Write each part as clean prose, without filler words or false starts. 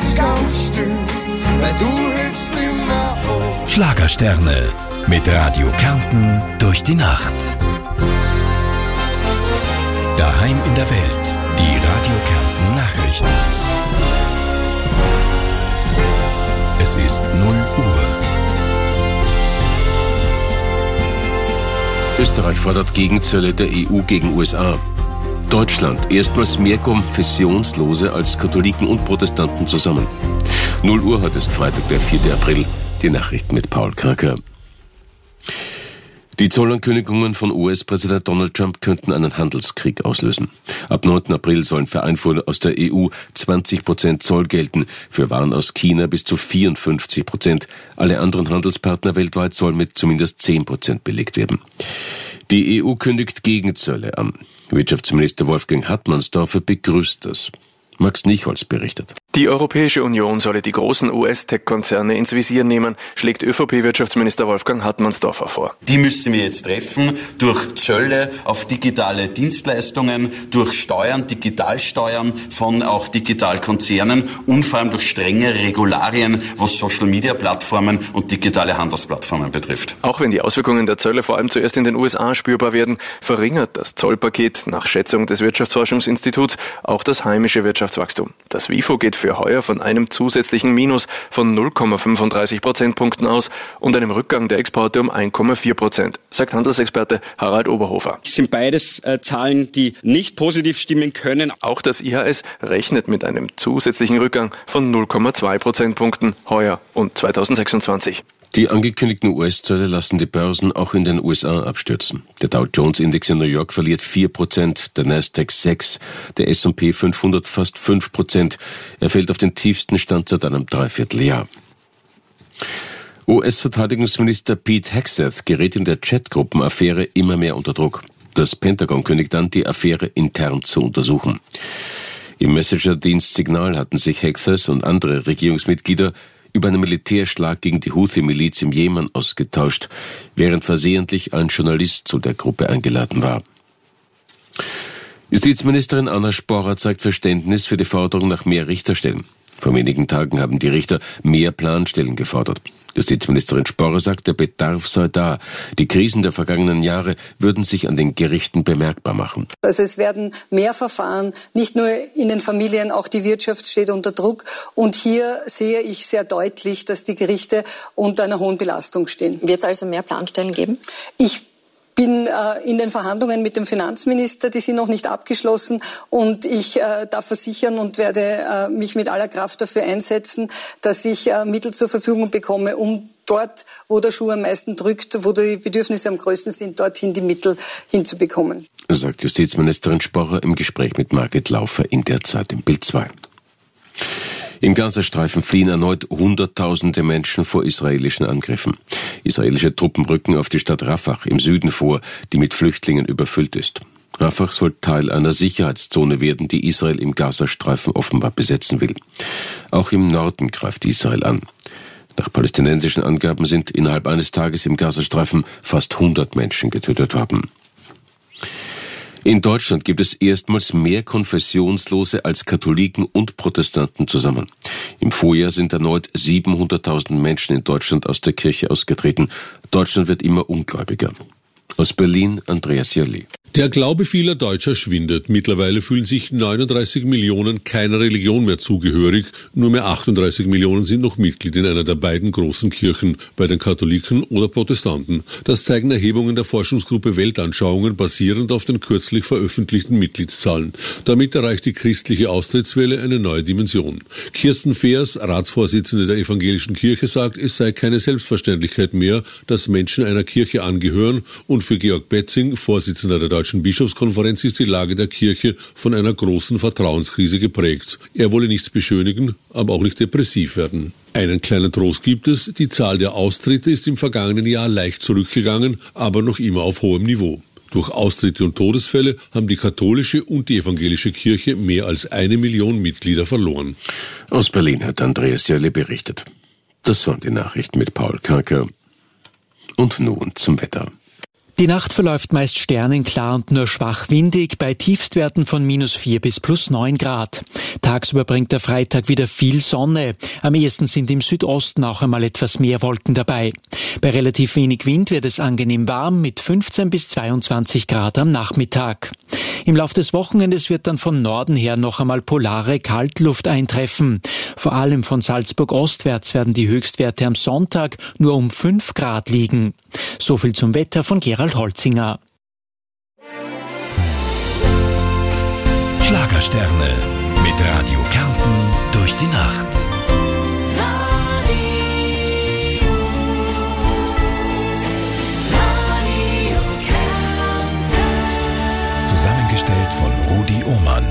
ganz, ganz still, weil du hältst nimmer an. Schlagersterne mit Radio Kärnten durch die Nacht. Daheim in der Welt, die Radio Kärnten Nachrichten. Es ist 0 Uhr. Österreich fordert Gegenzölle der EU gegen USA. Deutschland, erstmals mehr Konfessionslose als Katholiken und Protestanten zusammen. 0 Uhr, heute ist Freitag, der 4. April. Die Nachrichten mit Paul Kraker. Die Zollankündigungen von US-Präsident Donald Trump könnten einen Handelskrieg auslösen. Ab 9. April sollen für Einfuhr aus der EU 20% Zoll gelten, für Waren aus China bis zu 54%. Alle anderen Handelspartner weltweit sollen mit zumindest 10% belegt werden. Die EU kündigt Gegenzölle an. Wirtschaftsminister Wolfgang Hartmannsdorfer begrüßt das. Max Nichols berichtet. Die Europäische Union solle die großen US-Tech-Konzerne ins Visier nehmen, schlägt ÖVP-Wirtschaftsminister Wolfgang Hartmannsdorfer vor. Die müssen wir jetzt treffen durch Zölle auf digitale Dienstleistungen, durch Steuern, Digitalsteuern von auch Digitalkonzernen und vor allem durch strenge Regularien, was Social-Media-Plattformen und digitale Handelsplattformen betrifft. Auch wenn die Auswirkungen der Zölle vor allem zuerst in den USA spürbar werden, verringert das Zollpaket nach Schätzung des Wirtschaftsforschungsinstituts auch das heimische Wirtschaftswachstum. Das WIFO geht für heuer von einem zusätzlichen Minus von 0,35 Prozentpunkten aus und einem Rückgang der Exporte um 1,4%, sagt Handelsexperte Harald Oberhofer. Das sind beides Zahlen, die nicht positiv stimmen können. Auch das IHS rechnet mit einem zusätzlichen Rückgang von 0,2 Prozentpunkten heuer und 2026. Die angekündigten US-Zölle lassen die Börsen auch in den USA abstürzen. Der Dow-Jones-Index in New York verliert 4%, der Nasdaq 6%, der S&P 500 fast 5%. Er fällt auf den tiefsten Stand seit einem Dreivierteljahr. US-Verteidigungsminister Pete Hegseth gerät in der Chatgruppen-Affäre immer mehr unter Druck. Das Pentagon kündigt an, die Affäre intern zu untersuchen. Im Messenger-Dienst Signal hatten sich Hegseth und andere Regierungsmitglieder über einen Militärschlag gegen die Houthi-Miliz im Jemen ausgetauscht, während versehentlich ein Journalist zu der Gruppe eingeladen war. Justizministerin Anna Sporrer zeigt Verständnis für die Forderung nach mehr Richterstellen. Vor wenigen Tagen haben die Richter mehr Planstellen gefordert. Justizministerin Sporrer sagt, der Bedarf sei da. Die Krisen der vergangenen Jahre würden sich an den Gerichten bemerkbar machen. Also es werden mehr Verfahren, nicht nur in den Familien, auch die Wirtschaft steht unter Druck. Und hier sehe ich sehr deutlich, dass die Gerichte unter einer hohen Belastung stehen. Wird es also mehr Planstellen geben? Ich bin in den Verhandlungen mit dem Finanzminister, die sind noch nicht abgeschlossen und ich darf versichern und werde mich mit aller Kraft dafür einsetzen, dass ich Mittel zur Verfügung bekomme, um dort, wo der Schuh am meisten drückt, wo die Bedürfnisse am größten sind, dorthin die Mittel hinzubekommen. Sagt Justizministerin Sporrer im Gespräch mit Margit Laufer in der Zeit im Bild 2. Im Gazastreifen fliehen erneut Hunderttausende Menschen vor israelischen Angriffen. Israelische Truppen rücken auf die Stadt Rafah im Süden vor, die mit Flüchtlingen überfüllt ist. Rafah soll Teil einer Sicherheitszone werden, die Israel im Gazastreifen offenbar besetzen will. Auch im Norden greift Israel an. Nach palästinensischen Angaben sind innerhalb eines Tages im Gazastreifen fast 100 Menschen getötet worden. In Deutschland gibt es erstmals mehr Konfessionslose als Katholiken und Protestanten zusammen. Im Vorjahr sind erneut 700.000 Menschen in Deutschland aus der Kirche ausgetreten. Deutschland wird immer ungläubiger. Aus Berlin, Andreas Jörli. Der Glaube vieler Deutscher schwindet. Mittlerweile fühlen sich 39 Millionen keiner Religion mehr zugehörig. Nur mehr 38 Millionen sind noch Mitglied in einer der beiden großen Kirchen, bei den Katholiken oder Protestanten. Das zeigen Erhebungen der Forschungsgruppe Weltanschauungen basierend auf den kürzlich veröffentlichten Mitgliedszahlen. Damit erreicht die christliche Austrittswelle eine neue Dimension. Kirsten Feers, Ratsvorsitzende der Evangelischen Kirche, sagt, es sei keine Selbstverständlichkeit mehr, dass Menschen einer Kirche angehören, und für Georg Betzing, Vorsitzender der Deutschen Bischofskonferenz, ist die Lage der Kirche von einer großen Vertrauenskrise geprägt. Er wolle nichts beschönigen, aber auch nicht depressiv werden. Einen kleinen Trost gibt es, die Zahl der Austritte ist im vergangenen Jahr leicht zurückgegangen, aber noch immer auf hohem Niveau. Durch Austritte und Todesfälle haben die katholische und die evangelische Kirche mehr als 1 Million Mitglieder verloren. Aus Berlin hat Andreas Jörli berichtet. Das waren die Nachrichten mit Paul Karker. Und nun zum Wetter. Die Nacht verläuft meist sternenklar und nur schwach windig bei Tiefstwerten von -4 bis +9 Grad. Tagsüber bringt der Freitag wieder viel Sonne. Am ehesten sind im Südosten auch einmal etwas mehr Wolken dabei. Bei relativ wenig Wind wird es angenehm warm mit 15 bis 22 Grad am Nachmittag. Im Lauf des Wochenendes wird dann von Norden her noch einmal polare Kaltluft eintreffen. Vor allem von Salzburg ostwärts werden die Höchstwerte am Sonntag nur um 5 Grad liegen. So viel zum Wetter von Gerald Holzinger. Schlagersterne mit Radio Kärnten durch die Nacht. Zusammengestellt von Rudi Ohmann.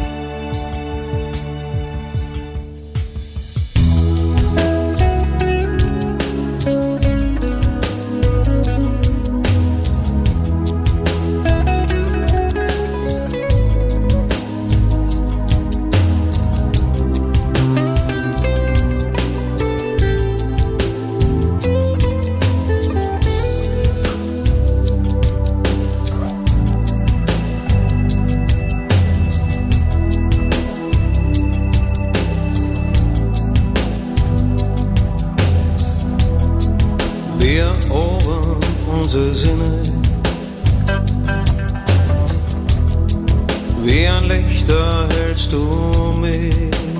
Wir erobern unsere Sinne, wie ein Lichter hältst du mich,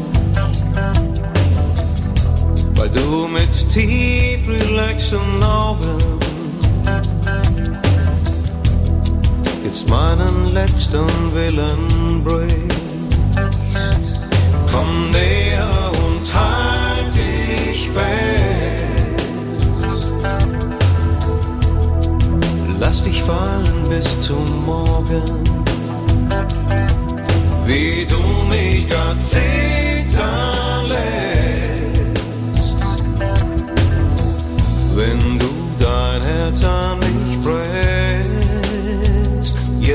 weil du mit tief relaxen Augen jetzt meinen letzten Willen brichst. Komm näher und halt dich fest. Lass dich fallen bis zum Morgen, wie du mich grad zittern lässt, wenn du dein Herz an mich presst. Ja,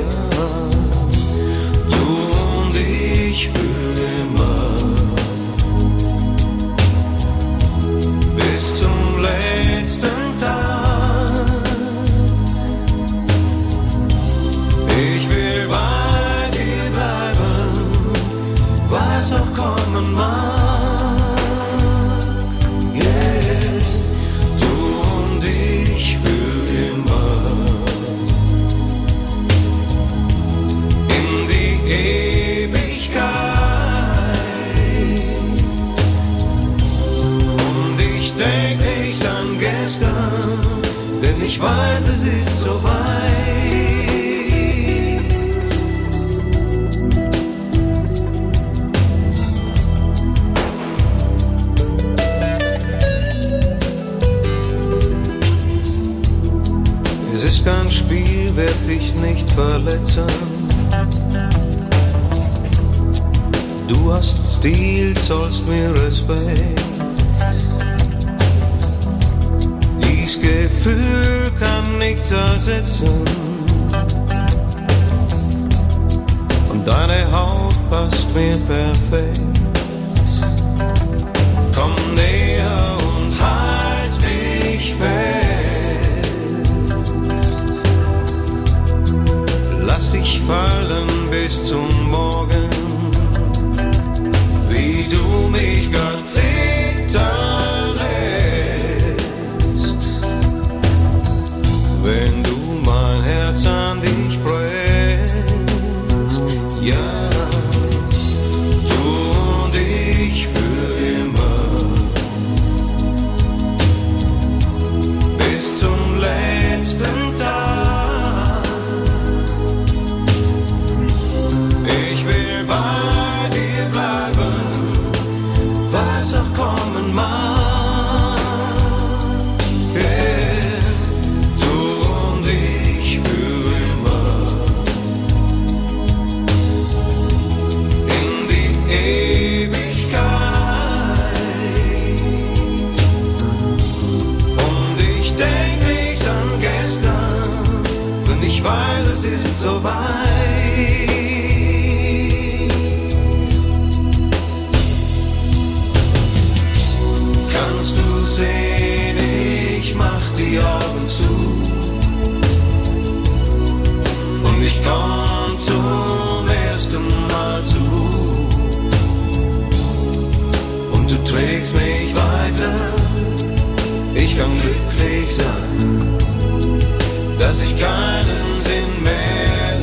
du und ich für immer, bis zum letzten Tag. Ich will bei dir bleiben, was auch kommen mag. Yeah. Du und ich für immer. In die Ewigkeit. Und ich denk nicht an gestern, denn ich weiß, es ist so weit. Es ist kein Spiel, werd dich nicht verletzen. Du hast Stil, zollst mir Respekt. Dies Gefühl kann nichts ersetzen. Und deine Haut passt mir perfekt. Komm näher und halt mich fest. Lass dich fallen bis zum Morgen, wie du mich grad zittern lässt, wenn du mein Herz an dich presst. Ja, du trägst mich weiter. Ich kann glücklich sein, dass ich keinen Sinn mehr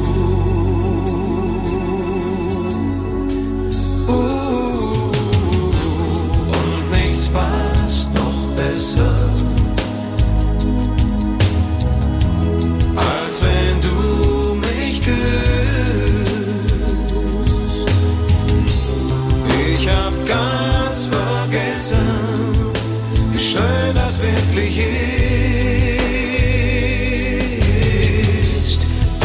und nichts passt noch besser, als wenn du mich küsst. Ich hab ganz vergessen, wie schön das wirklich ist.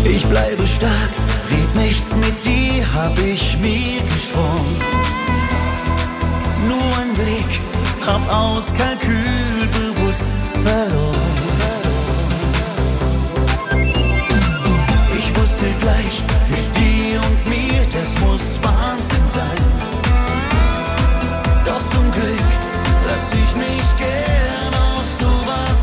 Ich bleibe stark, red nicht mit dir, hab ich mir geschworen. Nur ein Blick, hab aus Kalkül bewusst verloren. Ich wusste gleich, mit dir und mir, das muss Wahnsinn sein. Doch zum Glück lass ich mich gern auf sowas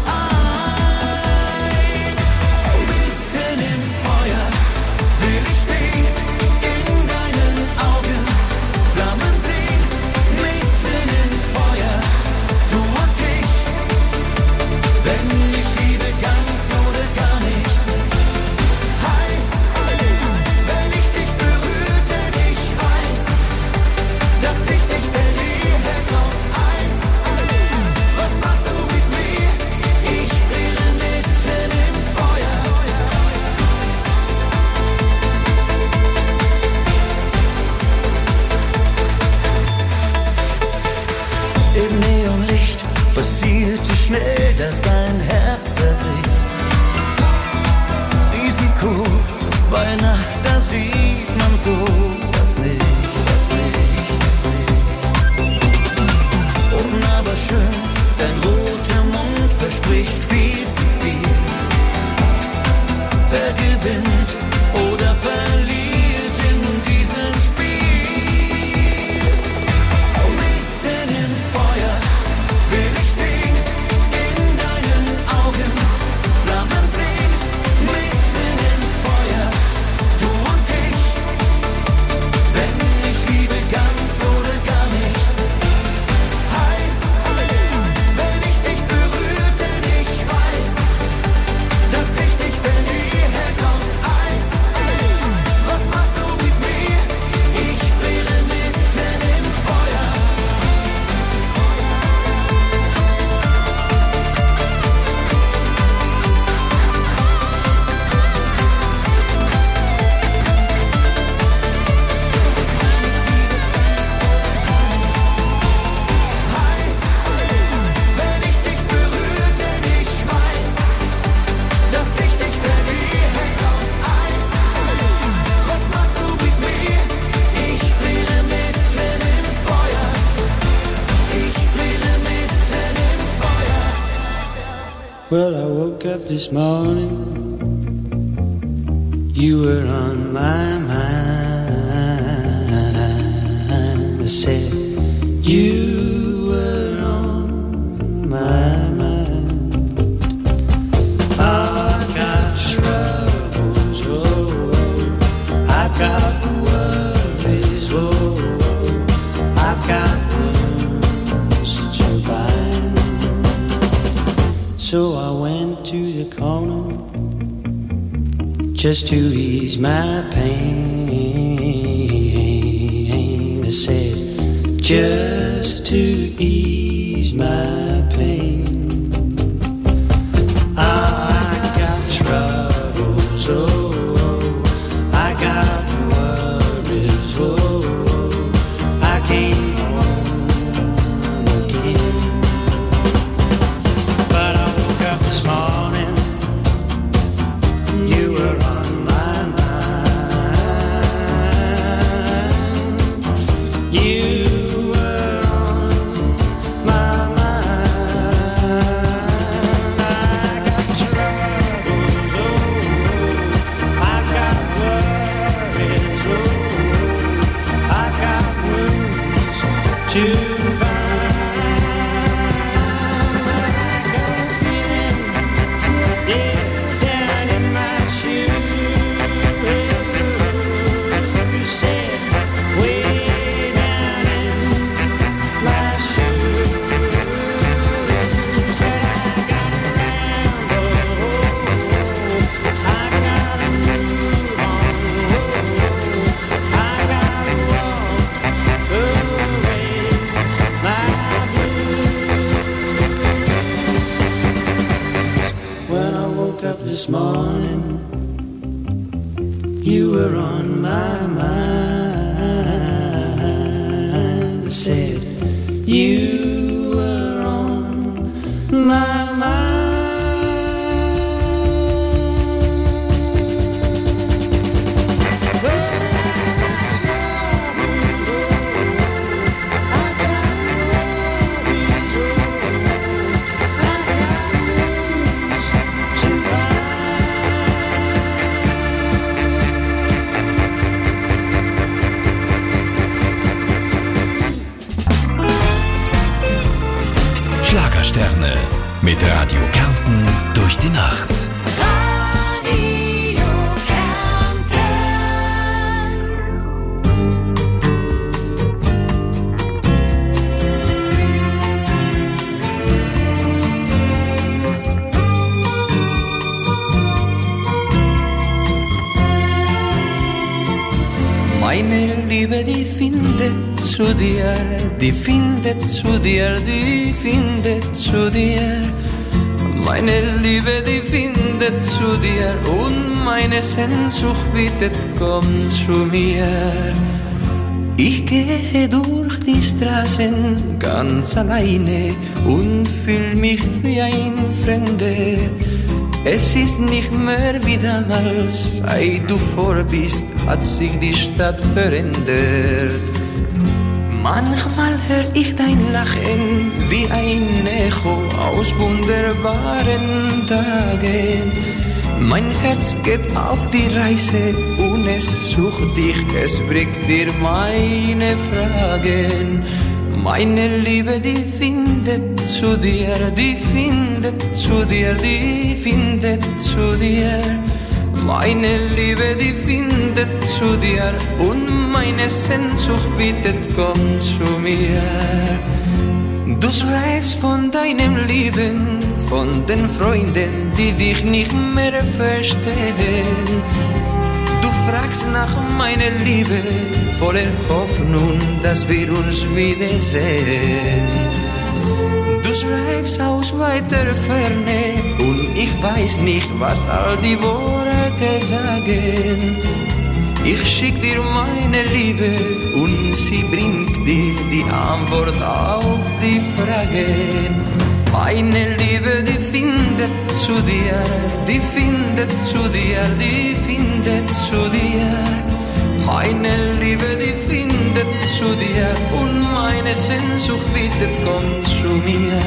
ein. Mitten im Feuer will ich stehen, in deinen Augen Flammen sehen. Mitten im Feuer, du und ich, wenn ich liebe ganz oder gar nicht. Heiß, wenn ich dich berühre, denn ich weiß, dass ich dich verliere, Herz aus Eis. Was machst du mit mir? Ich friere mitten im Feuer. Im Neonlicht passierte schnell, dass dein Herz zerbricht. Risiko bei Nacht, da sieht man sowas nicht. Aber schön, dein roter Mund verspricht viel zu viel. Wer gewinnt oder verliert in diesem Spiel? Mitten im Feuer will ich stehen, in deinen Augen Flammen sehen. Mitten im Feuer, du und ich, wenn ich liebe ganz oder gar nicht. Heiß, wenn ich dich berühre, denn ich weiß, dass ich dich verliere, Herz aus Eis. Was machst du mit mir? Ich friere mitten im Feuer. Heiß, wenn ich dich berühre, denn ich weiß, dass ich dich verliere, Herz aus Eis. Was machst du mit mir? Ich friere mitten im Feuer. Ich friere mitten im Feuer. Well, I woke up this morning, you were on my mind. I said, you were on my mind. I got troubles, oh, I've got worries, oh, I've got wounds to bind. So I went to the corner just to ease my pain. I said, just to ease my pain. I got troubles, oh, I got worries, oh, I came home again. But I woke up this morning, you were on my mind. You were on my mind. I got troubles, oh, I got worries, oh, I got wounds to bind. I got a feeling, yeah, down in my shoes. You said, way down in my shoes. But I gotta ramble, I gotta move on, I gotta walk away my blues. When I woke up this morning, you were on my mind. I said, you were on my mind. 'Cause Nacht. Radio Meine Liebe, die findet zu dir, die findet zu dir, die findet zu dir. Meine Liebe, die findet zu dir und meine Sehnsucht bittet, komm zu mir. Ich gehe durch die Straßen ganz alleine und fühl mich wie ein Fremder. Es ist nicht mehr wie damals, seit du vor bist, hat sich die Stadt verändert. Manchmal hör ich dein Lachen wie ein Echo aus wunderbaren Tagen. Mein Herz geht auf die Reise und es sucht dich, es bringt dir meine Fragen. Meine Liebe, die findet zu dir, die findet zu dir, die findet zu dir. Meine Liebe, die findet zu dir und meine Sehnsucht bittet, komm zu mir. Du schreibst von deinem Leben, von den Freunden, die dich nicht mehr verstehen. Du fragst nach meiner Liebe, voller Hoffnung, dass wir uns wiedersehen. Du schreibst aus weiter Ferne und ich weiß nicht, was all die Worte sagen. Ich schick dir meine Liebe und sie bringt dir die Antwort auf die Fragen. Meine Liebe, die findet zu dir, die findet zu dir, die findet zu dir. Meine Liebe, die findet zu dir und meine Sehnsucht bittet, komm zu mir.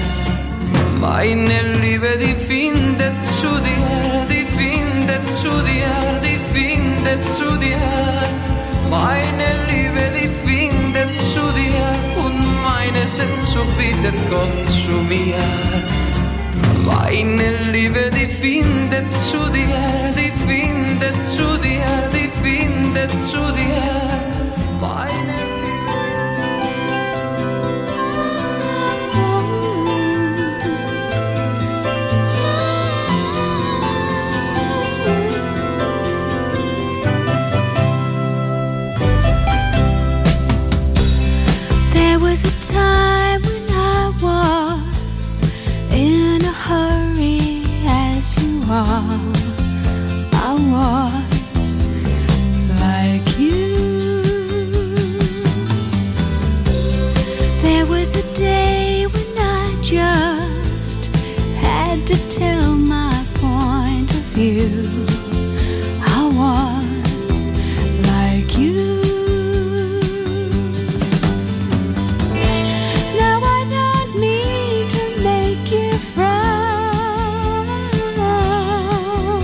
Meine Liebe, die findet zu dir, die findet zu dir, die findet zu dir. Meine Liebe, die findet zu dir und meine Sehnsucht bittet, komm zu mir. Meine Liebe, die findet zu dir, die findet zu dir, die findet zu dir. Meine There was a time when I was in a hurry as you are. I was like you. There was a day when I just had to tell my point of view. I was like you. Now I don't mean to make you frown.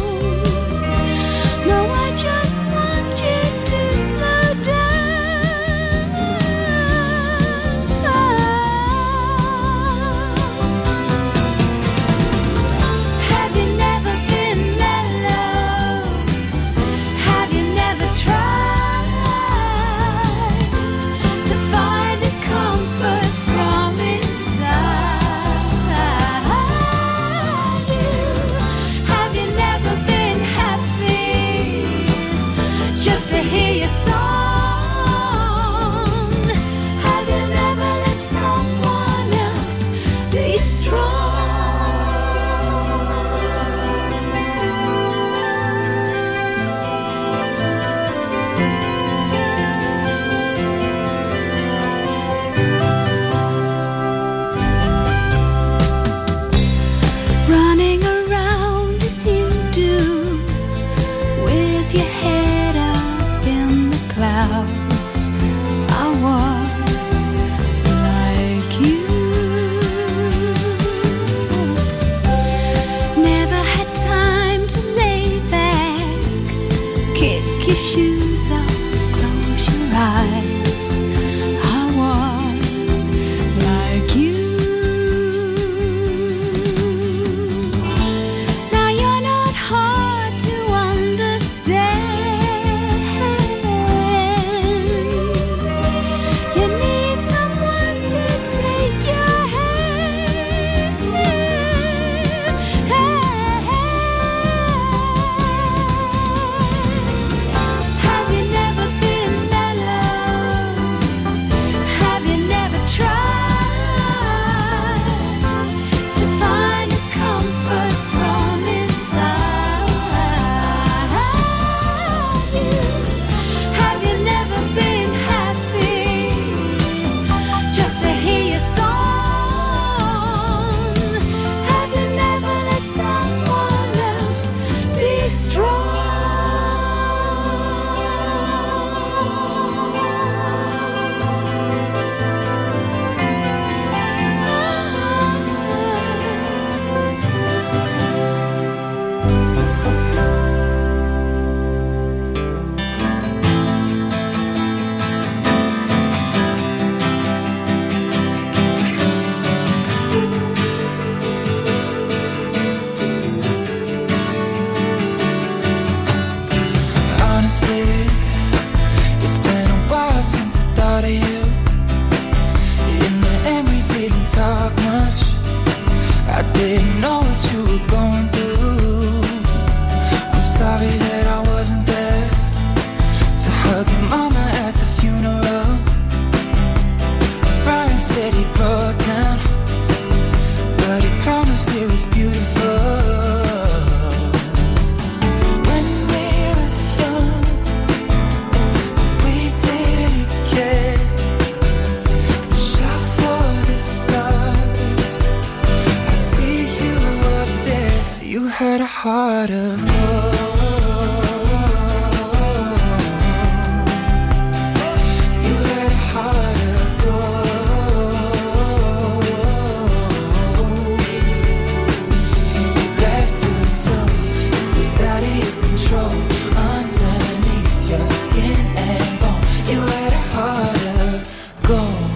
had a heart of gold. You had a heart of gold. You left too soon. It was out of your control. Underneath your skin and bone. You had a heart of gold.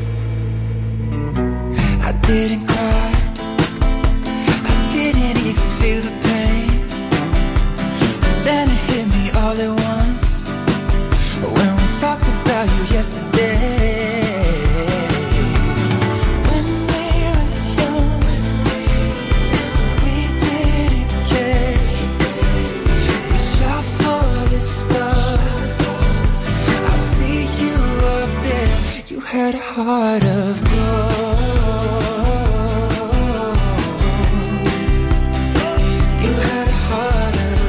I didn't cry. I didn't even feel the pain. Then it hit me all at once. When we talked about you yesterday. When we were young, we didn't care. We shot for the stars. I see you up there. You had a heart of gold. You had a heart of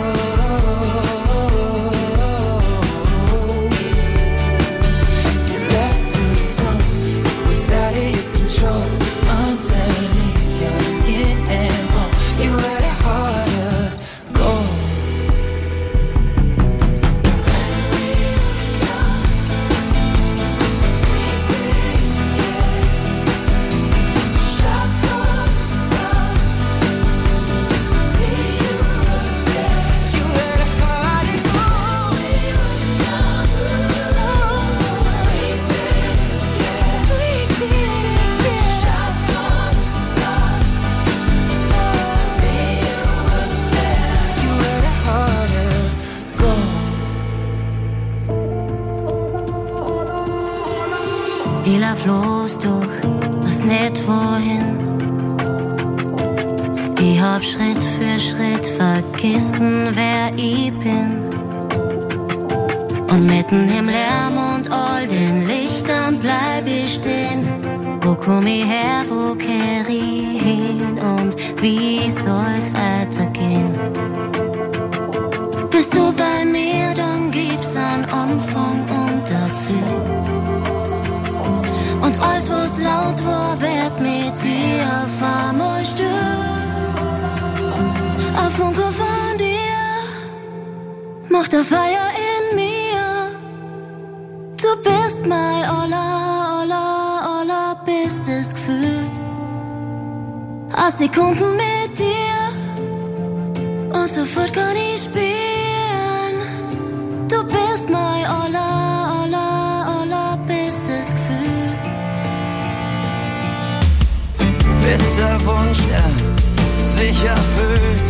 gold. You left too soon. It was out of your control. Underneath your skin and bone. You had a heart of gold. Ich lauf los durch, weiß nicht wohin. Ich hab Schritt für Schritt vergessen, wer ich bin. Und mitten im Lärm und all den Lichtern bleib ich stehen. Wo komm ich her, wo kehr ich hin und wie soll's weitergehen? Bist du bei mir, dann gibt's einen Anfang und dazu. Und alles, was laut war, wird mit dir auf einmal still. Ein Funke von dir macht ein Feuer in mir. Du bist mein allerbestes Gefühl. Ein Sekunden mit dir und sofort kann ich spielen. Du bist mein allerbestes Gefühl. Bis der Wunsch, sich erfüllt.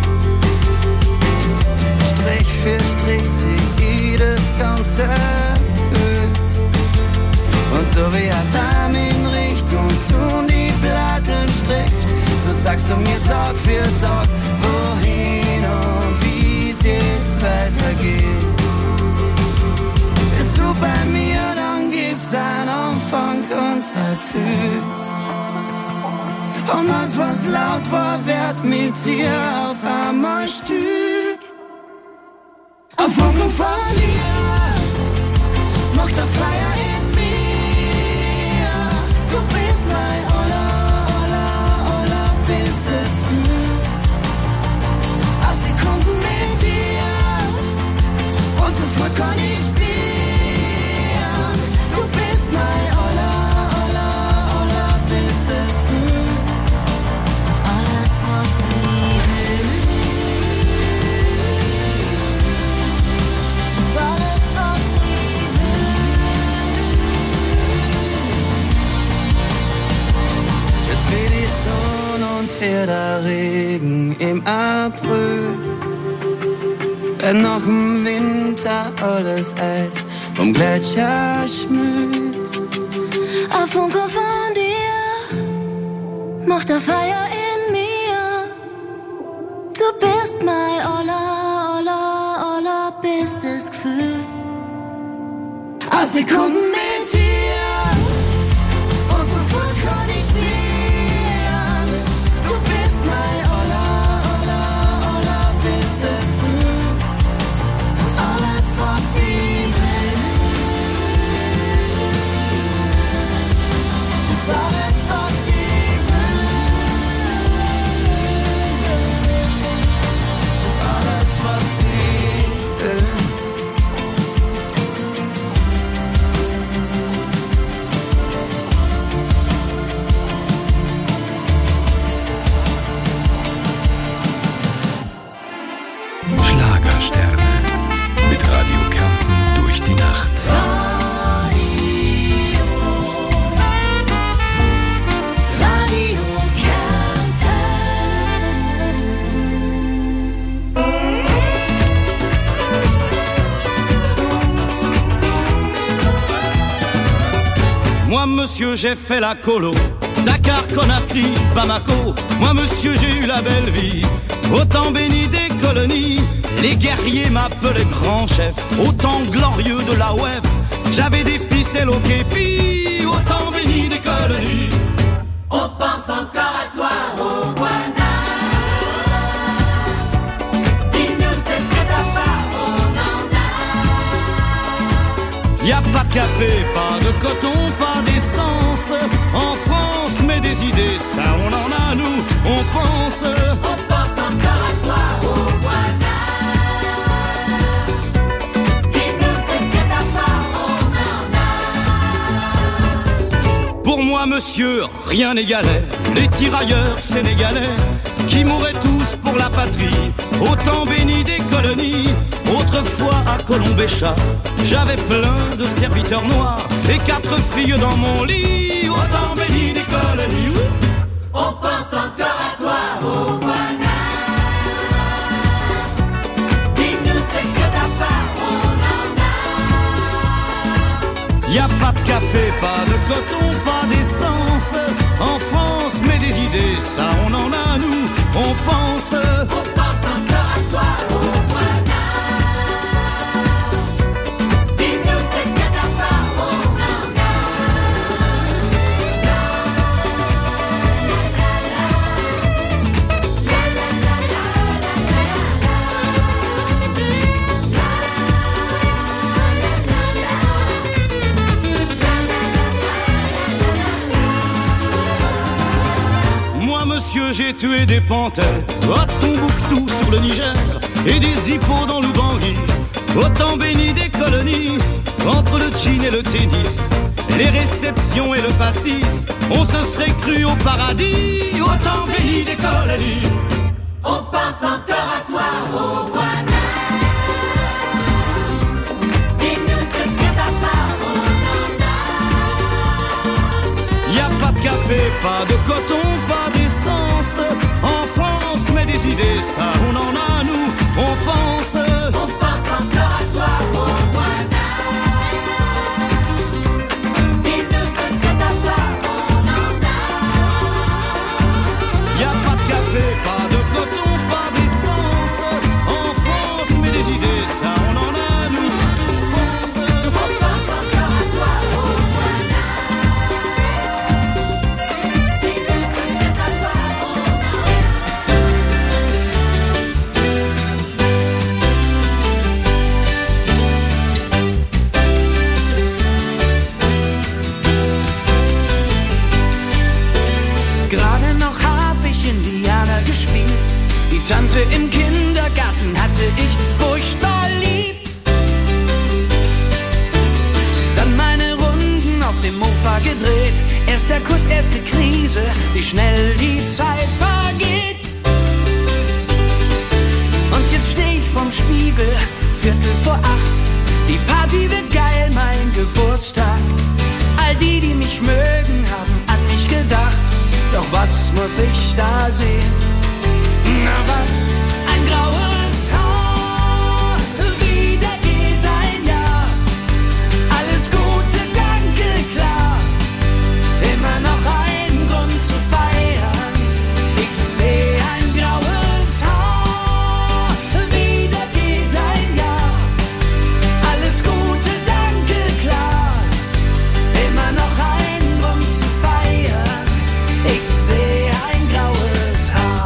Strich für Strich sieht jedes ganze Bild. Und so wie ein Damm in Richtung zu die Platteln strickt, so sagst du mir Tag für Tag, wohin und wie's jetzt weitergeht. Bist du bei mir, dann gibt's einen Anfang und ein Ziel. Und das, was laut war, wird mit dir auf einmal still. Ein Funken von dir macht ein Feuer in mir. Du bist mein allerbestes Gefühl. Ein Sekunden mit dir und sofort kann ich spielen. Du bist mein allerbestes Gefühl. Für der Regen im April, wenn noch im Winter alles Eis vom Gletscher schmilzt. Ein Funke von dir macht ein Feuer in mir. Du bist mein allerbestes Gefühl. Ein Sekunden mit dir und sofort kann ich spielen. Du bist mein allerbestes Gefühl. Und alles, was ich will, ist alles, was ich will. Sterne. Mit Radio Kärnten durch die Nacht. Radio Moi, monsieur, j'ai fait la colo. Dakar, Conakry, Bamako. Moi, monsieur, j'ai eu la belle vie. Au temps béni des colonies, les guerriers m'appelaient grand chef. Au temps glorieux de la WEF, j'avais des ficelles au képi. Au temps béni des colonies, on pense encore à toi, Rwanda. Dis-nous c'est que ta part, on en a. Y a pas de café, pas de coton, pas d'essence. En France, mais des idées, ça on en a nous, on pense. On pense encore à toi, Rwanda. Dis-nous c'est que ta part, on en a. Pour moi, monsieur, rien n'égalait les tirailleurs sénégalais qui mouraient tous pour la patrie. Au temps béni des colonies, autrefois à Colombéchat, j'avais plein de serviteurs noirs et 4 filles dans mon lit. Au temps béni des colonies, on pense encore à toi, Rwanda. Dis-nous c'est que ta part, on en a. y a pas de café, pas de coton, pas d'essence. En France, mais des idées, ça on en a nous, on pense. On pense encore à toi, Rwanda. Dis-nous c'est que ta part, on en a. Moi, monsieur, j'ai tué des panthères à Tombouctou sur le Niger et des hippos dans l'Oubangui. Au temps béni des colonies, entre le Tchine et le tennis, les réceptions et le pastis, on se serait cru au paradis. Au temps béni des colonies, on pense encore à toi, Rwanda. Dis-nous c'est que ta part, on en a. y a pas de café, pas de coton, pas d'essence. En France, mais des idées, ça on en a nous, on pense. On pense encore à toi, Rwanda. Dis-nous c'est que ta part, on en a. y a pas de café, pas de coton, pas d'essence. En France, mais des idées, ça on en a nous, on pense. On pense encore à toi, Rwanda. Dis-nous c'est que ta part, on en a. Gerade noch hab ich Indianer gespielt. Die Tante im Kindergarten hatte ich furchtbar lieb. Dann meine Runden auf dem Mofa gedreht. Erst der Kuss, erst die Krise, wie schnell die Zeit vergeht. Und jetzt steh ich vorm Spiegel, 7:45. Die Party wird geil, mein Geburtstag. All die, die mich mögen, haben an mich gedacht. Doch was muss ich da sehen? Na was? Ein graues Haar. Wieder geht ein Jahr. Alles Gute, danke, klar. Immer noch ein Grund zu feiern. Ich seh ein graues Haar. Wieder geht ein Jahr. Alles Gute, danke, klar. Immer noch ein Grund zu feiern. Ich seh ein graues Haar.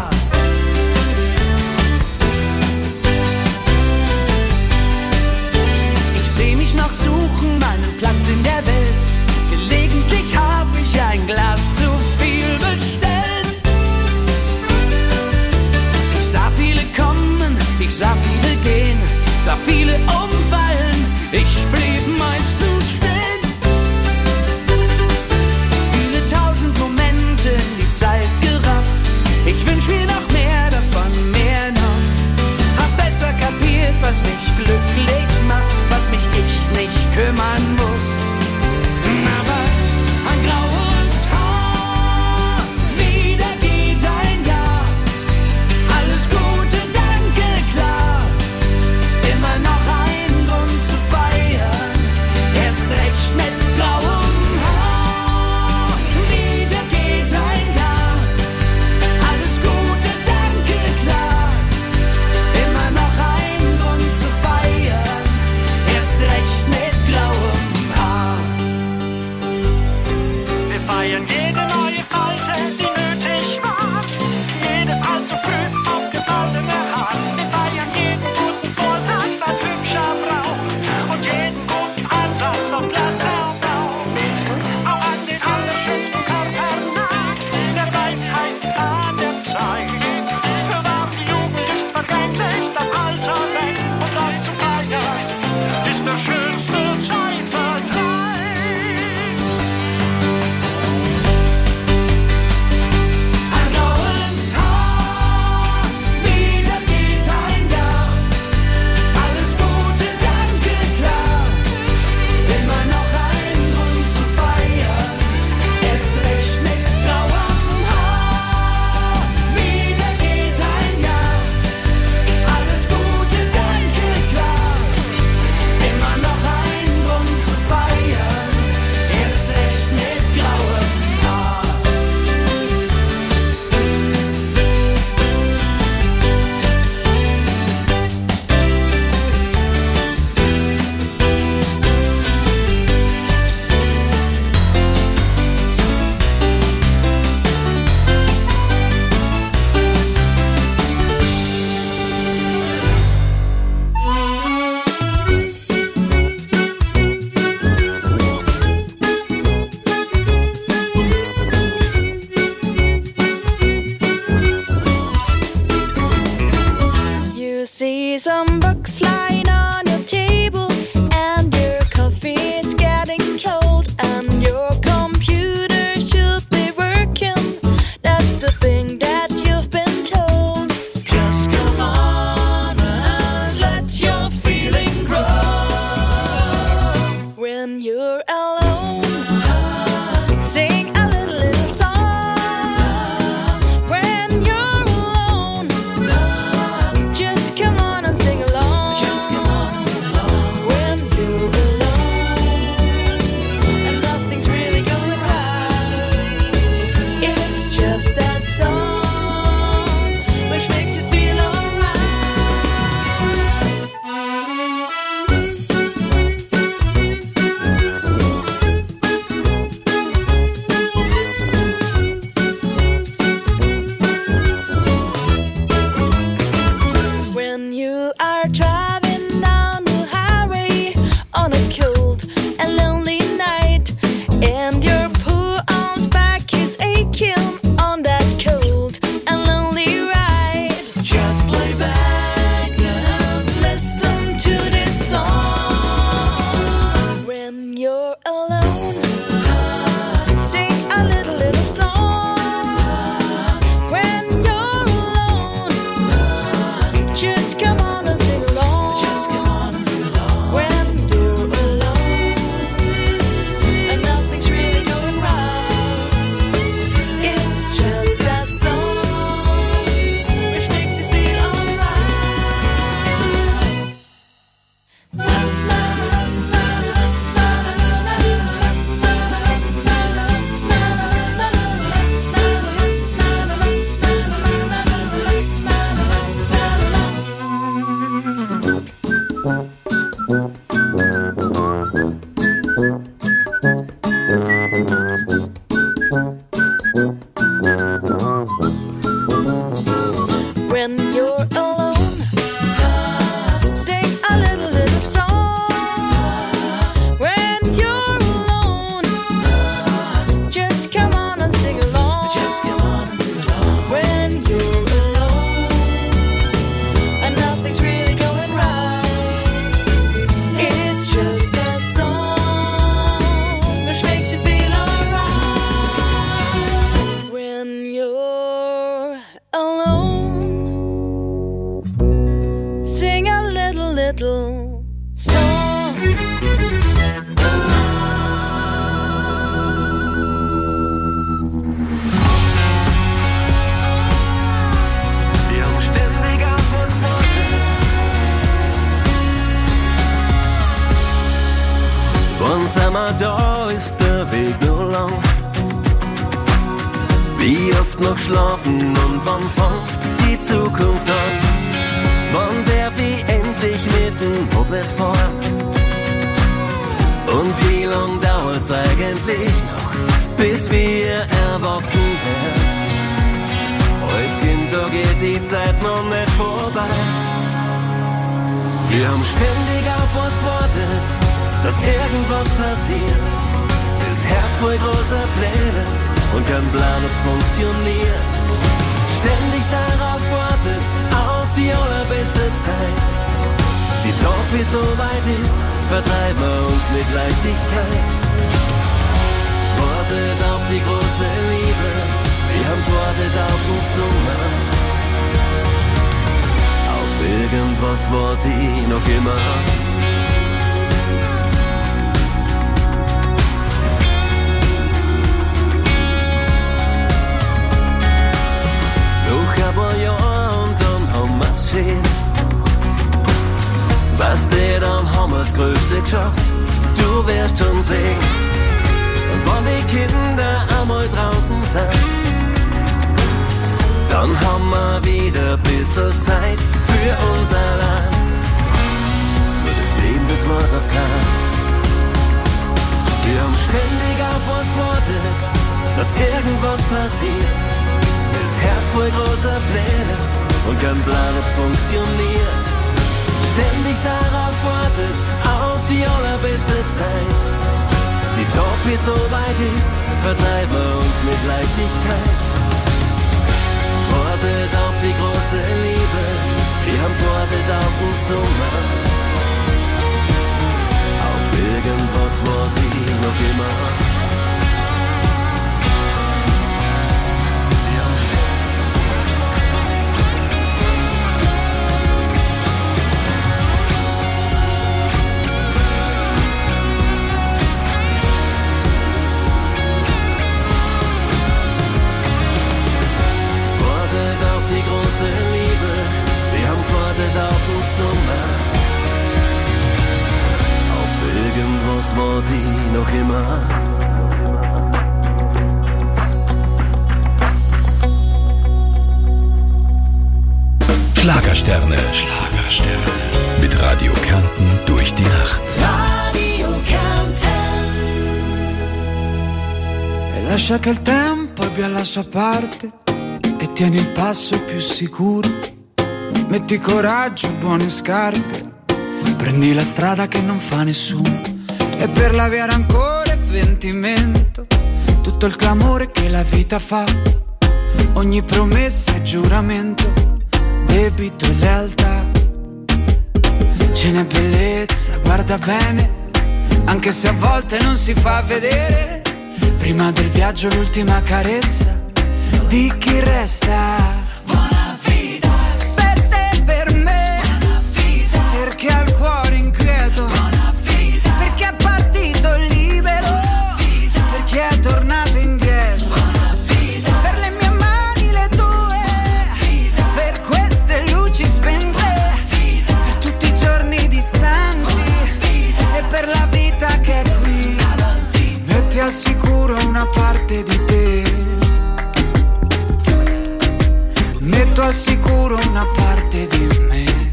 see some books lying on your table, and your coffee is getting cold, and your computer should be working. That's the thing that you've been told. Just come on and let your feeling grow. When you're alone, sing a little song. When you're alone, just come on and sing along. Just come on and sing along. When you're alone and nothing's really going right, it's just that song which makes you feel alright. When you are driving down the highway on a cold and lonely night, and your poor arm's back is aching on that cold and lonely ride, just lay back and listen to this song. When you're alone, sing a little song. When you're alone, just come on and sing along. Just come on and sing along. When you're alone and nothing's really going right, it's just that song which makes you feel When you're alone, sing a little song. When you're alone, just come on and sing along. Just come on and sing along. When you're alone and nothing's really going right, it's just that song which makes you feel alright. When you're alone, sing a little song. Die haben ständig auf uns Wann sind wir da, ist der Weg nur lang. Wie oft noch schlafen und wann fängt die Zukunft an? Wann darf ich endlich mit dem Moped fahren? Und wie lang dauert's eigentlich noch, bis wir erwachsen werden? Als Kind, da geht die Zeit noch nicht vorbei. Wir haben ständig auf was gewartet, dass irgendwas passiert. Das Herz voll großer Pläne und kein Plan, ob's funktioniert. Ständig darauf gewartet, auf die allerbeste Zeit. Die Tag, bis so weit ist, vertreiben wir uns mit Leichtigkeit. Wartet auf die große Liebe, wir haben gewartet auf den Sommer. Auf irgendwas warte ich noch immer. Noch ein paar Jahre und dann haben wir's schön. Weißt du, dann haben wir's Größte geschafft, du wirst schon sehen. Und wenn die Kinder einmal draußen sind, dann haben wir wieder ein bisschen Zeit für uns allein. Nur das Leben, das macht auf keinen. Wir haben ständig auf was gewartet, dass irgendwas passiert. Das Herz voll großer Pläne und kein Plan, ob's funktioniert. Ständig darauf gewartet, auf die allerbeste Zeit. Die Tag, bis so weit ist, vertreiben wir uns mit Leichtigkeit. Wartet auf die große Liebe, wir haben gewartet den Sommer. Auf irgendwas wart ich noch immer. Auf die große Liebe, wir haben gewartet auf den Sommer. Auf irgendwas war die noch immer. Schlagersterne, Schlagersterne. Mit Radio Kärnten durch die Nacht. Radio Kärnten. E lascia che il tempo abbia la sua parte. E tieni il passo più sicuro. Metti coraggio, buone scarpe. Prendi la strada che non fa nessuno. E per la via rancore e pentimento. Tutto il clamore che la vita fa. Ogni promessa e giuramento. Debito e lealtà. Ce n'è bellezza, guarda bene. Anche se a volte non si fa vedere. Prima del viaggio l'ultima carezza di chi resta. Buona vita per te e per me. Buona vita perché ha il cuore inquieto. Buona vita perché è partito libero. Buona vita perché è tornato indietro. Buona vita per le mie mani le tue. Buona vita per queste luci spente. Buona vita per tutti i giorni distanti. Buona vita e per la vita che è qui. Avanti. Metti al sicuro una parte di te. Metto al sicuro una parte di me.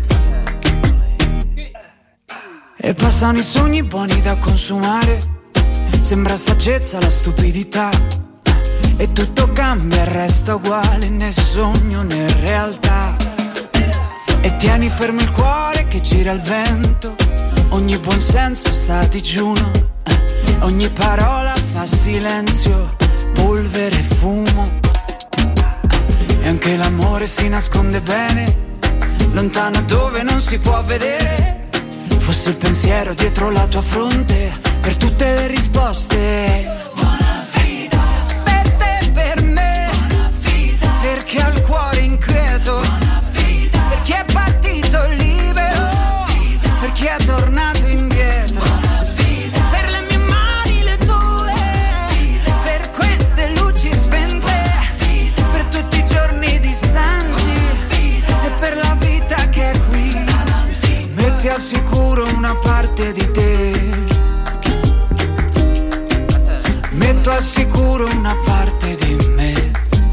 E passano i sogni buoni da consumare. Sembra saggezza la stupidità. E tutto cambia e resta uguale. Né sogno né realtà. E tieni fermo il cuore che gira il vento. Ogni buon senso sta a digiuno. Ogni parola fa silenzio. Polvere e fumo. E anche l'amore si nasconde bene, lontano dove non si può vedere. Fosse il pensiero dietro la tua fronte, per tutte le risposte. Buona vita per te e per me. Buona vita perché ha il cuore inquieto. Buona vita perché è partito libero. Buona vita perché è tornato indietro. Buona vita per le mie mani le tue. Buona vita per queste luci spente. Per tutti i giorni distanti e per la vita che è qui. Metti al sicuro una parte di te. Metto al sicuro una parte di me.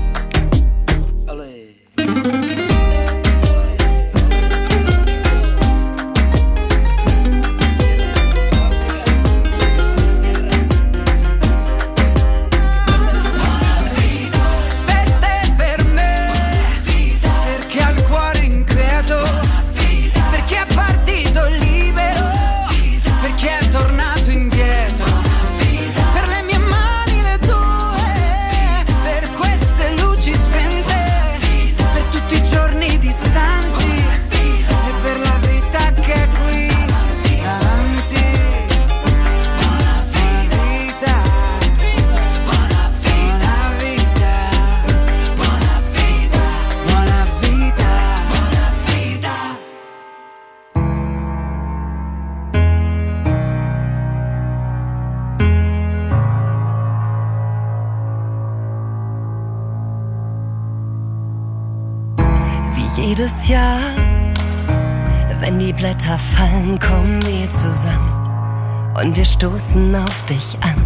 Jedes Jahr, wenn die Blätter fallen, kommen wir zusammen und wir stoßen auf dich an.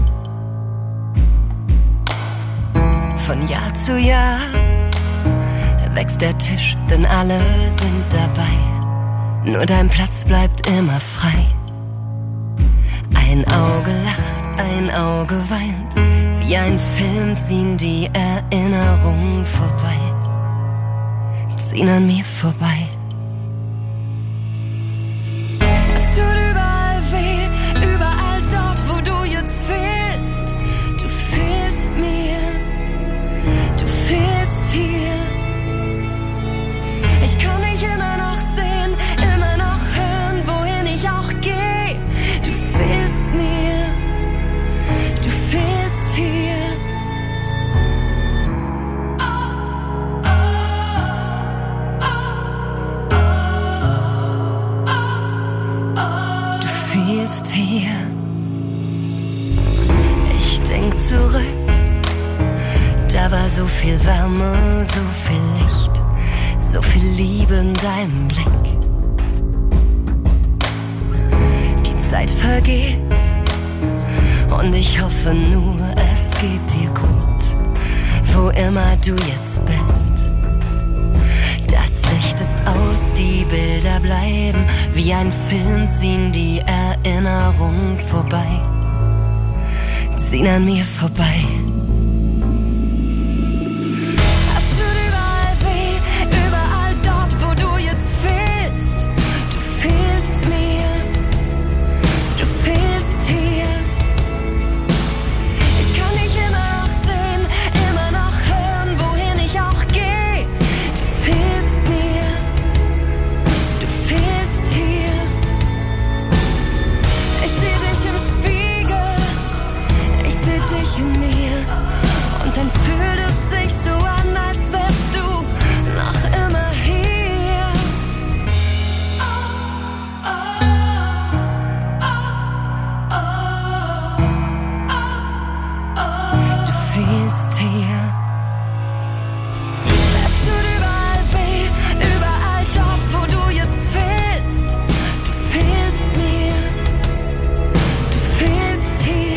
Von Jahr zu Jahr wächst der Tisch, denn alle sind dabei. Nur dein Platz bleibt immer frei. Ein Auge lacht, ein Auge weint. Wie ein Film ziehen die Erinnerungen vorbei. Ziehen an mir vorbei. Es tut überall weh, überall dort, wo du jetzt fehlst. Du fehlst mir, du fehlst hier. Ich kann dich immer noch sehen, immer noch fehlst hier. Ich denk zurück, da war so viel Wärme, so viel Licht, so viel Liebe in deinem Blick. Die Zeit vergeht und ich hoffe nur, es geht dir gut, wo immer du jetzt bist. Das Licht ist aus, die Bilder bleiben, wie ein Film ziehen die Erinnerungen vorbei, ziehen an mir vorbei. Dann fühlt es sich so an, als wärst du noch immer hier. Du fehlst hier. Es tut überall weh, überall dort, wo du jetzt fehlst. Du fehlst mir, du fehlst hier.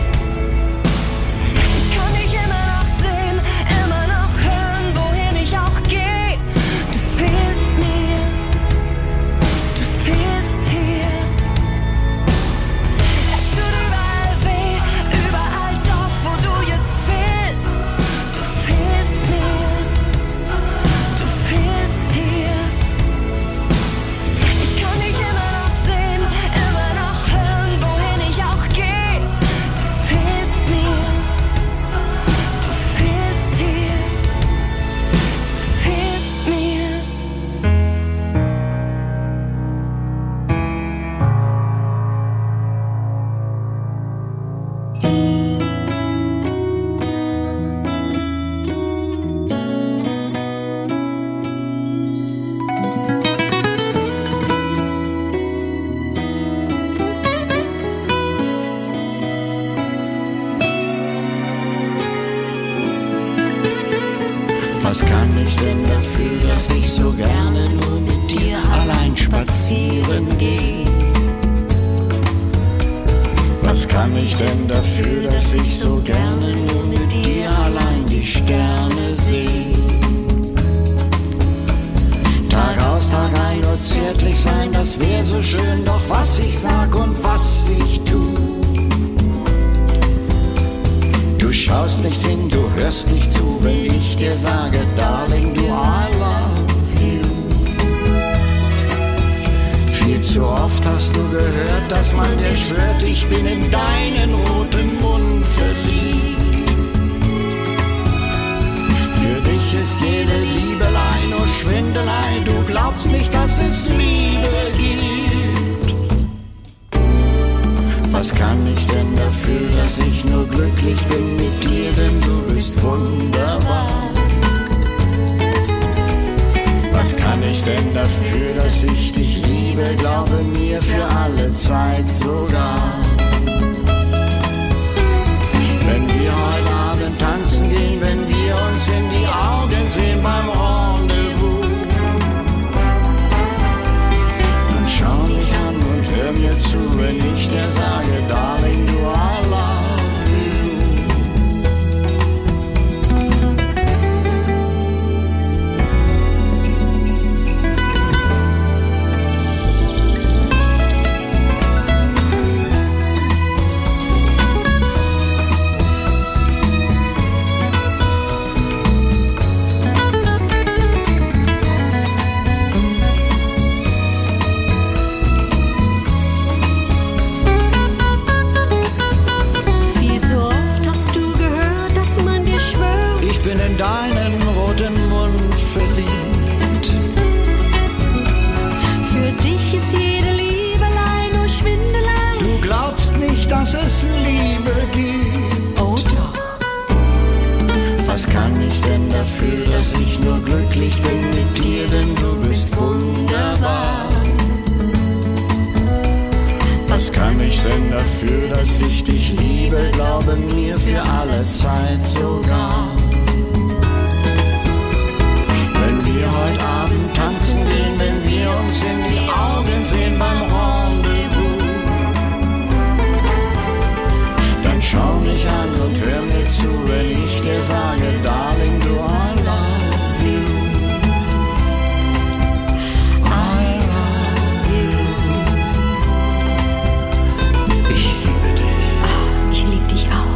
Was kann ich denn dafür, dass ich so gerne nur mit dir allein spazieren gehe? Was kann ich denn dafür, dass ich so gerne nur mit dir allein die Sterne sehe? Tag aus, Tag ein, nur zärtlich sein, das wär so schön, doch was ich sag und was ich tu. Du schaust nicht hin, du hörst nicht zu, wenn ich dir sage, Darling, du, I love you. Viel zu oft hast du gehört, dass man dir schwört, ich bin in deinen roten Mund verliebt. Für dich ist jede Liebelei nur Schwindelei, du glaubst nicht, dass es Liebe gibt. Was kann ich denn dafür, dass ich nur glücklich bin mit dir, denn du bist wunderbar. Was kann ich denn dafür, dass ich dich liebe, glaube mir für alle Zeit sogar. Wenn wir heute Abend tanzen gehen, wenn wir uns in die Augen sehen beim Rendezvous, dann schau mich an und hör mir zu, wenn ich dir sage, Darling, du, I love dich liebe, glaube mir für alle Zeit sogar. Wenn wir heute Abend tanzen gehen, wenn wir uns in die Augen sehen beim Rendezvous, dann schau mich an und hör mir zu, wenn ich dir sage, Darling, du, I love you. I love you. Ich liebe dich. Oh, ich liebe dich auch.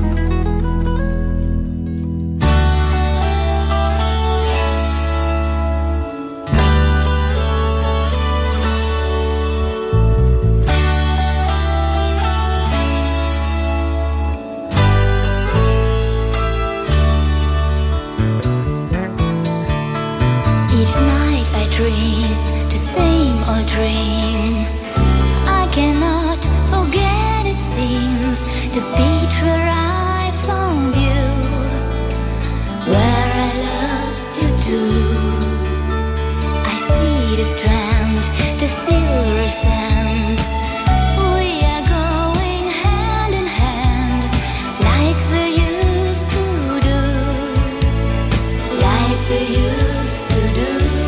Each night I dream the same old dream. I cannot forget, it seems, the beach where I found you, where I lost you too. I see the strand, the silver sand. We are going hand in hand, like we used to do, like we used to do.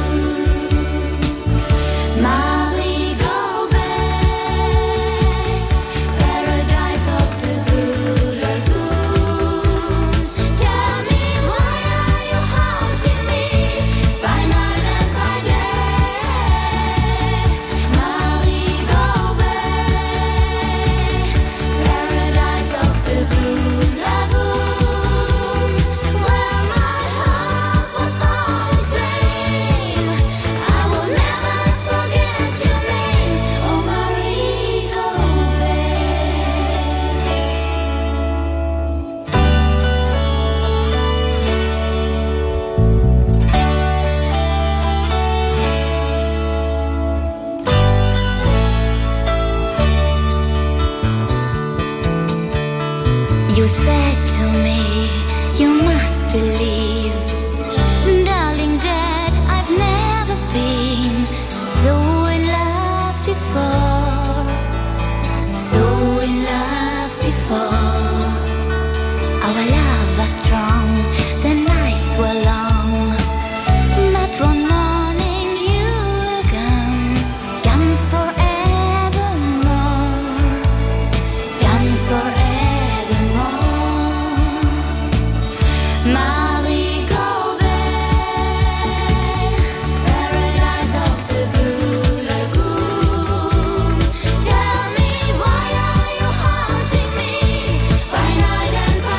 Marigot Bay, paradise of the blue lagoon. Tell me, why are you haunting me by night and by day? Marigot Bay, paradise of the blue lagoon, where my heart was all in flame. I will never forget your name, oh Marigot Bay. You said to me, you must believe, darling, that I've never been so in love before, so in love before. Our love was strong, the nights were long, but one morning you were gone forevermore, gone forevermore. Marigot Bay, paradise of the blue lagoon. Tell me, why are you haunting me by night and by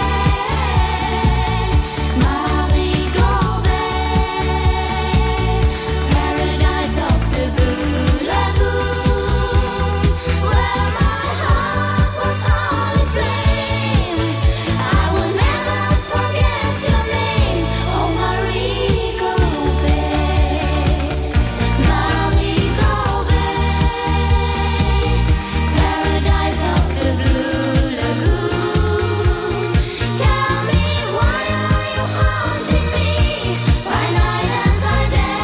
day? Marigot Bay, paradise of the blue lagoon, where my heart was all in flame. I will never forget your name, oh Marigot Bay. Marigot Bay, paradise of the blue lagoon. Tell me, why are you haunting me by night and by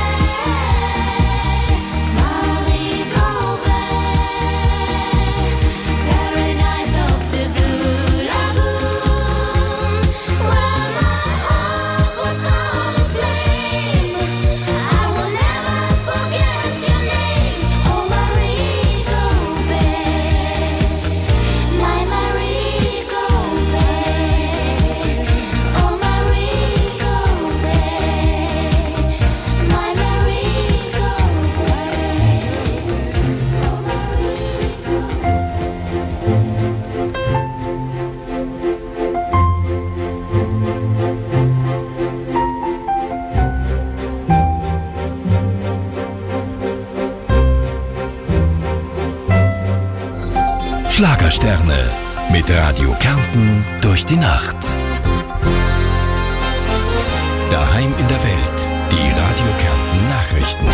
day? Marigot Bay, paradise of the blue lagoon, where my heart was all in flame. I will never forget your name, oh Marigot Bay. My Marigot Bay, oh Marigot Bay. My Marigot Schlagersterne mit Radio Kärnten durch die Nacht. Daheim in der Welt, die Radio Kärnten Nachrichten.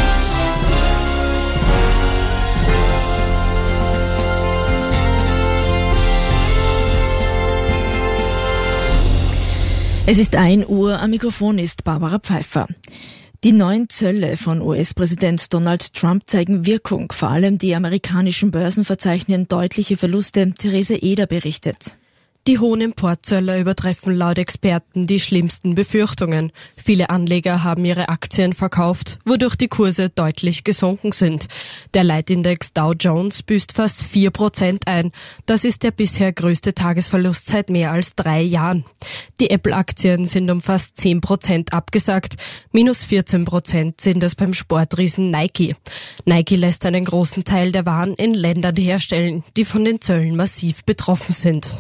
Es ist 1 Uhr, am Mikrofon ist Barbara Pfeiffer. Die neuen Zölle von US-Präsident Donald Trump zeigen Wirkung. Vor allem die amerikanischen Börsen verzeichnen deutliche Verluste. Therese Eder berichtet. Die hohen Importzölle übertreffen laut Experten die schlimmsten Befürchtungen. Viele Anleger haben ihre Aktien verkauft, wodurch die Kurse deutlich gesunken sind. Der Leitindex Dow Jones büßt fast 4% ein. Das ist der bisher größte Tagesverlust seit mehr als 3 Jahren. Die Apple-Aktien sind um fast 10% abgesackt. Minus 14% sind es beim Sportriesen Nike. Nike lässt einen großen Teil der Waren in Ländern herstellen, die von den Zöllen massiv betroffen sind.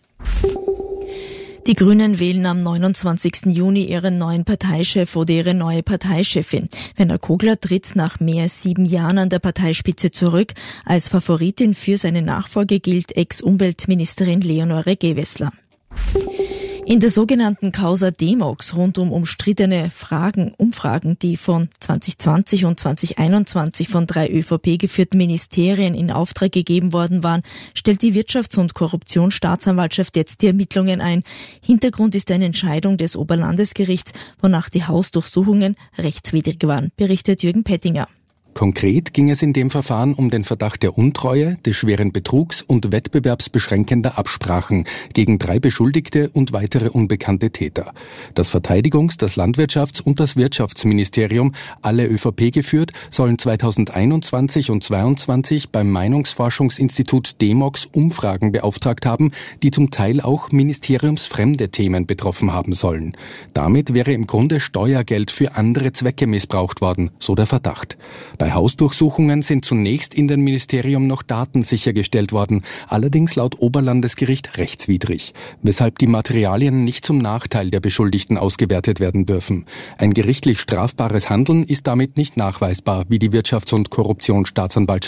Die Grünen wählen am 29. Juni ihren neuen Parteichef oder ihre neue Parteichefin. Werner Kogler tritt nach mehr als 7 Jahren an der Parteispitze zurück. Als Favoritin für seine Nachfolge gilt Ex-Umweltministerin Leonore Gewessler. In der sogenannten Causa Demox rund um umstrittene Umfragen, die von 2020 und 2021 von 3 ÖVP-geführten Ministerien in Auftrag gegeben worden waren, stellt die Wirtschafts- und Korruptionsstaatsanwaltschaft jetzt die Ermittlungen ein. Hintergrund ist eine Entscheidung des Oberlandesgerichts, wonach die Hausdurchsuchungen rechtswidrig waren, berichtet Jürgen Pettinger. Konkret ging es in dem Verfahren um den Verdacht der Untreue, des schweren Betrugs und wettbewerbsbeschränkender Absprachen gegen 3 Beschuldigte und weitere unbekannte Täter. Das Verteidigungs-, das Landwirtschafts- und das Wirtschaftsministerium, alle ÖVP geführt, sollen 2021 und 2022 beim Meinungsforschungsinstitut Demox Umfragen beauftragt haben, die zum Teil auch ministeriumsfremde Themen betroffen haben sollen. Damit wäre im Grunde Steuergeld für andere Zwecke missbraucht worden, so der Verdacht. Bei Hausdurchsuchungen sind zunächst in dem Ministerium noch Daten sichergestellt worden, allerdings laut Oberlandesgericht rechtswidrig, weshalb die Materialien nicht zum Nachteil der Beschuldigten ausgewertet werden dürfen. Ein gerichtlich strafbares Handeln ist damit nicht nachweisbar, wie die Wirtschafts- und Korruptionsstaatsanwaltschaft